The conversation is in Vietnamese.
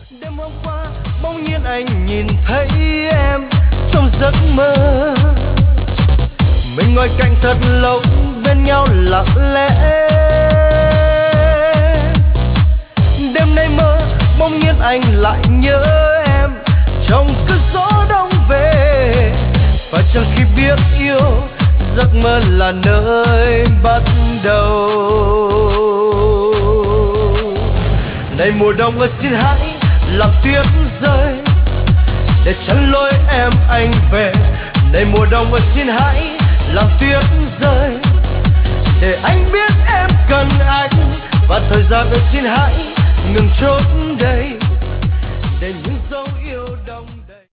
Đêm hôm qua bỗng nhiên anh nhìn thấy em trong giấc mơ. Mình ngồi cạnh thật lâu bên nhau lặng lẽ. Đêm nay mơ bỗng nhiên anh lại nhớ em trong cơn gió đông về. Và chẳng khi biết yêu giấc mơ là nơi bắt đầu. Này mùa đông ơi xin hãy làm tuyết rơi để chắn lối em anh về. Này mùa đông ơi xin hãy làm tuyết rơi để anh biết em cần anh. Và thời gian ơi xin hãy ngừng chốt đây để những